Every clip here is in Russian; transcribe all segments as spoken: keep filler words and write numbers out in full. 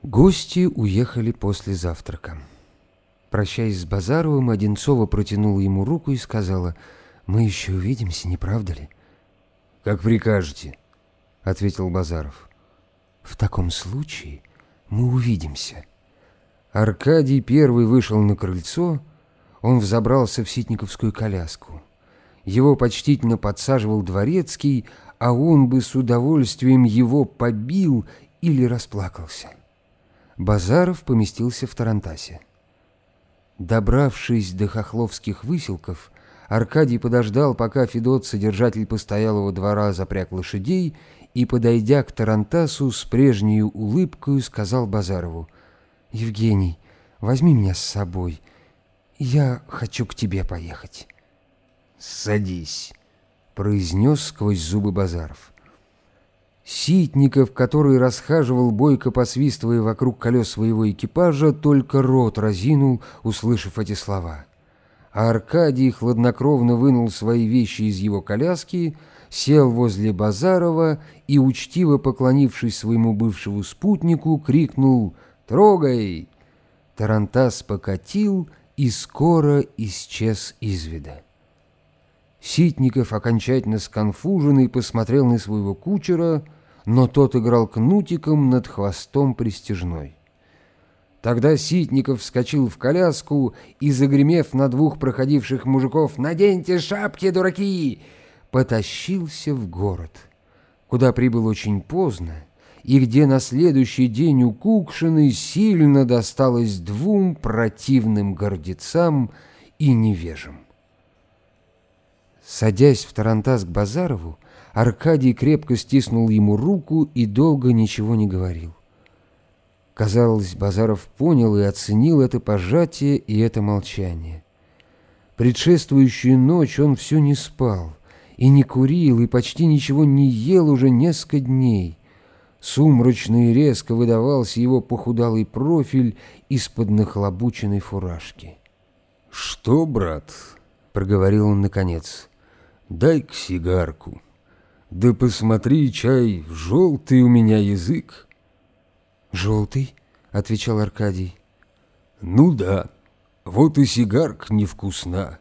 Гости уехали после завтрака. Прощаясь с Базаровым, Одинцова протянула ему руку и сказала: «Мы еще увидимся, не правда ли?» «Как прикажете», — ответил Базаров. «В таком случае мы увидимся». Аркадий первый вышел на крыльцо. Он взобрался в ситниковскую коляску. Его почтительно подсаживал дворецкий, а он бы с удовольствием его побил или расплакался. Базаров поместился в тарантасе. Добравшись до хохловских выселков, Аркадий подождал, пока Федот, содержатель постоялого двора, запряг лошадей, и, подойдя к тарантасу, с прежней улыбкой сказал Базарову: «Евгений, возьми меня с собой. Я хочу к тебе поехать». «Садись», — произнес сквозь зубы Базаров. Ситников, который расхаживал, бойко посвистывая вокруг колес своего экипажа, только рот разинул, услышав эти слова. А Аркадий хладнокровно вынул свои вещи из его коляски, сел возле Базарова и, учтиво поклонившись своему бывшему спутнику, крикнул: «Трогай!». Тарантас покатил и скоро исчез из вида. Ситников, окончательно сконфуженный, посмотрел на своего кучера, но тот играл кнутиком над хвостом пристяжной. Тогда Ситников вскочил в коляску и, загремев на двух проходивших мужиков: «Наденьте шапки, дураки!», потащился в город, куда прибыл очень поздно, и где на следующий день у Кукшиной сильно досталось двум противным гордецам и невежам. Садясь в тарантас к Базарову, Аркадий крепко стиснул ему руку и долго ничего не говорил. Казалось, Базаров понял и оценил это пожатие и это молчание. Предшествующую ночь он все не спал и не курил, и почти ничего не ел уже несколько дней. Сумрачно и резко выдавался его похудалый профиль из-под нахлобученной фуражки. «Что, брат?» — проговорил он наконец. «Дай-ка сигарку. Да посмотри, чай, желтый у меня язык». «Желтый?» — отвечал Аркадий. «Ну да, вот и сигарка невкусна.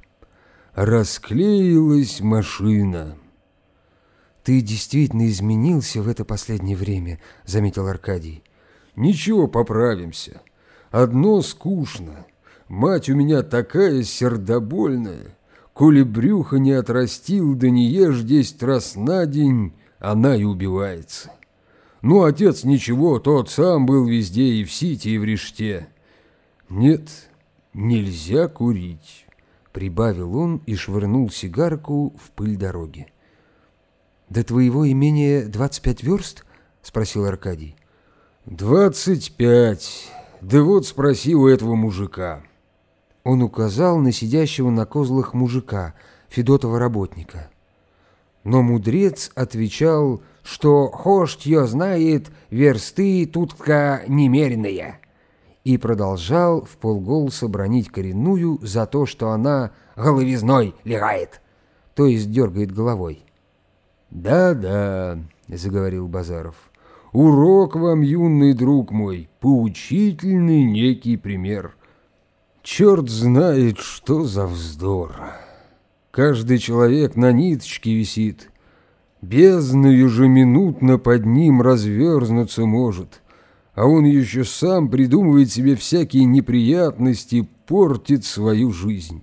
Расклеилась машина». «Ты действительно изменился в это последнее время», — заметил Аркадий. «Ничего, поправимся. Одно скучно. Мать у меня такая сердобольная. Коли брюхо не отрастил, да не ешь десять раз на день, она и убивается. Ну, отец ничего, тот сам был везде, и в Сите, и в Реште. Нет, нельзя курить», — прибавил он и швырнул сигарку в пыль дороги. «До твоего имения двадцать пять верст?» — спросил Аркадий. «Двадцать пять. Да вот спроси у этого мужика». Он указал на сидящего на козлах мужика, Федотова работника. Но мудрец отвечал, что «хошь ее знает, версты тут-ка немеренные», и продолжал вполголоса бранить коренную за то, что она головизной лягает, то есть дергает головой. «Да-да», — заговорил Базаров, — «урок вам, юный друг мой, поучительный некий пример. Черт знает, что за вздор. Каждый человек на ниточке висит. Бездна ежеминутно под ним разверзнуться может, а он еще сам придумывает себе всякие неприятности, портит свою жизнь».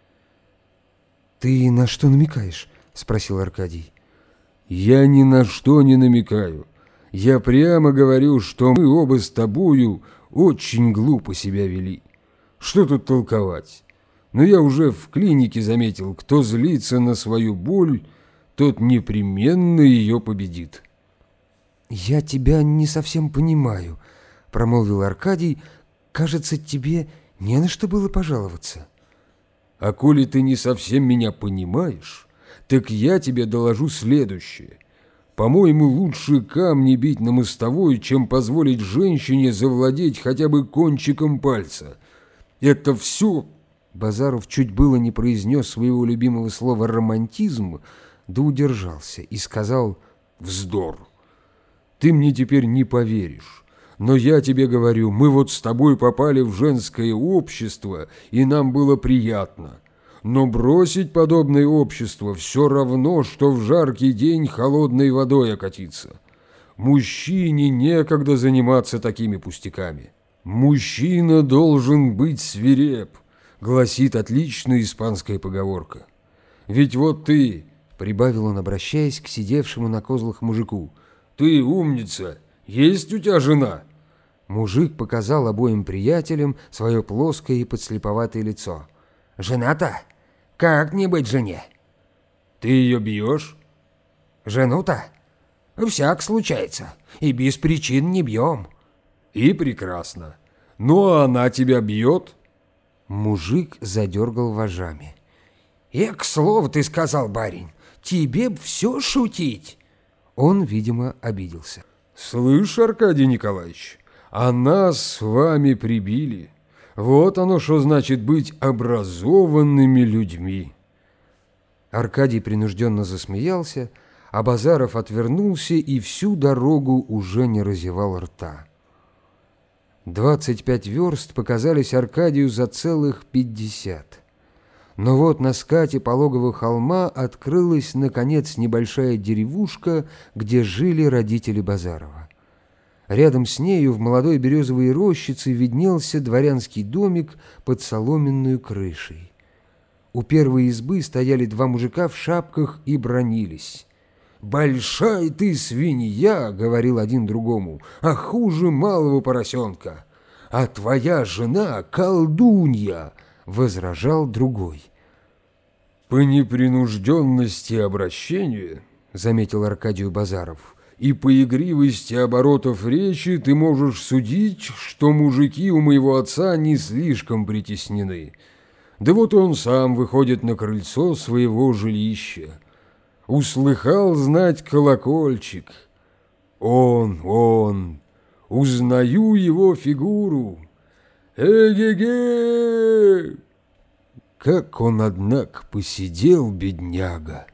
«Ты на что намекаешь?» — спросил Аркадий. «Я ни на что не намекаю. Я прямо говорю, что мы оба с тобою очень глупо себя вели. Что тут толковать? Но я уже в клинике заметил, кто злится на свою боль, тот непременно ее победит». «Я тебя не совсем понимаю», — промолвил Аркадий. «Кажется, тебе не на что было пожаловаться». «А коли ты не совсем меня понимаешь, так я тебе доложу следующее. По-моему, лучше камни бить на мостовой, чем позволить женщине завладеть хотя бы кончиком пальца. Это все...» Базаров чуть было не произнес своего любимого слова «романтизм», да удержался и сказал: «Вздор! Ты мне теперь не поверишь, Но я тебе говорю, мы вот с тобой попали в женское общество, и нам было приятно. Но бросить подобное общество все равно, что в жаркий день холодной водой окатиться. Мужчине некогда заниматься такими пустяками. «Мужчина должен быть свиреп», — гласит отличная испанская поговорка. «Ведь вот ты», — прибавил он, обращаясь к сидевшему на козлах мужику, — «ты умница, есть у тебя жена?» Мужик показал обоим приятелям свое плоское и подслеповатое лицо. «Жена-то? Как не быть жене?» «Ты ее бьешь?» «Жену-то? Всяк случается, и без причин не бьем». «И прекрасно. Ну, а она тебя бьет?» Мужик задергал вожами. «Эк, слово ты сказал, барин, тебе б все шутить!» Он, видимо, обиделся. «Слышь, Аркадий Николаевич, а нас с вами прибили. Вот оно что значит быть образованными людьми». Аркадий принужденно засмеялся, а Базаров отвернулся и всю дорогу уже не разевал рта. Двадцать пять верст показались Аркадию за целых пятьдесят. Но вот на скате пологого холма открылась, наконец, небольшая деревушка, где жили родители Базарова. Рядом с нею в молодой березовой рощице виднелся дворянский домик под соломенную крышей. У первой избы стояли два мужика в шапках и бранились. «Большая ты свинья!» — говорил один другому, — «а хуже малого поросенка! А твоя жена — колдунья!» — возражал другой. «По непринужденности обращения, — заметил Аркадию Базаров, — и по игривости оборотов речи ты можешь судить, что мужики у моего отца не слишком притеснены. Да вот он сам выходит на крыльцо своего жилища. Услыхал, знать, колокольчик. Он, он, узнаю его фигуру. Эге-ге!» Как он, однако, посидел, бедняга.